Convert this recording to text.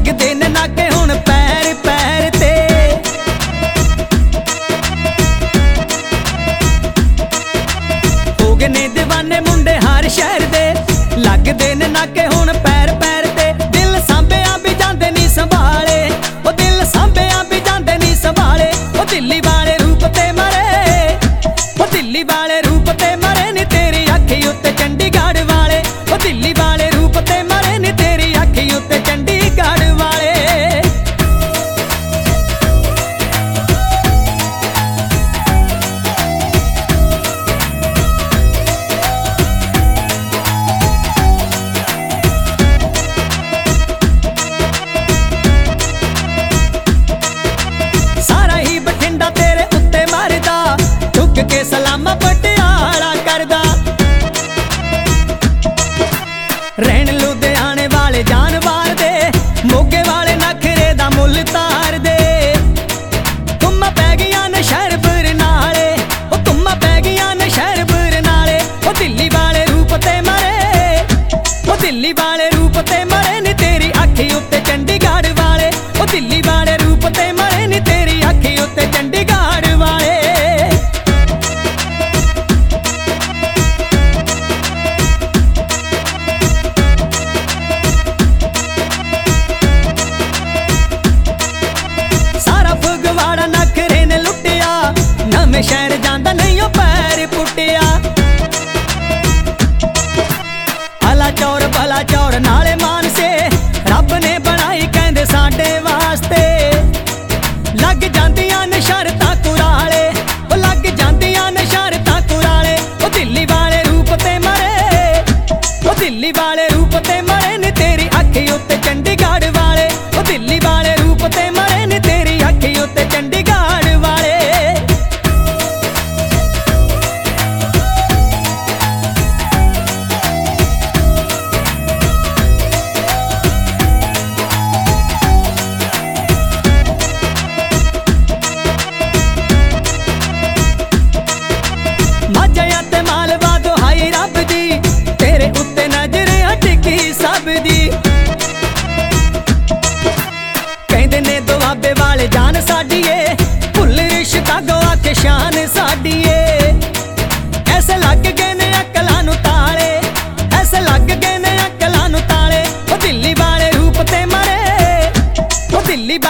लगदे ने नाके हुण पैर पैर ते। हो गए ने दीवाने मुंडे हर शहर दे, लगदे ने नाके हुण पैर पैर ते। दिल सांभिया भी जांदे नी संभाले, ओ दिल सांभिया भी जांदे नी संभाले। ओ दिल्ली वाले रूप ते मरे, ओ दिल्ली वाले रूप ते मरे नी तेरी अखी उत्ते चंडीगढ़ वाले। ओ दिल्ली वाले रूप ते मरे नी तेरी अखी उत्ते चंडीगढ़ वाले। सारा ही बठिंडा तेरे उत्ते मरदा, झुक के सलामा पटियाला करदा। रहन लुधियाने वाले जानवार दे, मोगे वाले नखरे दा मुल तार दे। तुम्मा पै गईयां ने शहरपुर नाले, ओ तुम्मा पै गईयां ने शहरपुर नाले। ओ दिल्ली वाले रूप ते मरे, ओ दिल्ली वाले रूप ते मरे नी तेरी अखी उत्ते चंडीगढ़ वाले। ओ दिल्ली वाले रूप ते मरे नी तेरी अखी उत्ते चंडीगढ़ वाले। सारा फगवाड़ा नखरे ने लुटिया, नवें शहर जांदा नहीं ओ पैर पुटिया। अला चौर भला चौर नाले मानसे, रब ने बनाई कहंदे साडे वास्ते। लग जांदियां ने शरतां कुराले, ओ लग जांदियां ने शरतां कुराले। ओ दिल्ली वाले रूप ते मरे, ओ दिल्ली वाले रूप ते मरे नी तेरी अखी उत्ते चंडीगढ़ वाले। ओ दिल्ली वाले रूप ते मरे नी तेरी अखी उत्ते चंडीगढ़ वाले। माझा ते मालवा दुहाई रब दी, तेरे उत्ते नजर अटकी सब दी। कहंदे ने दुआबे वाले जान साडी ए, भुल शिकागो आके शान साडी ए। ऐसे लग गए ने अकलां नूं ताले, ऐसे लग गए ने अकलां नूं ताले। ओ दिल्ली वाले रूप ते मरे, ओ दिल्ली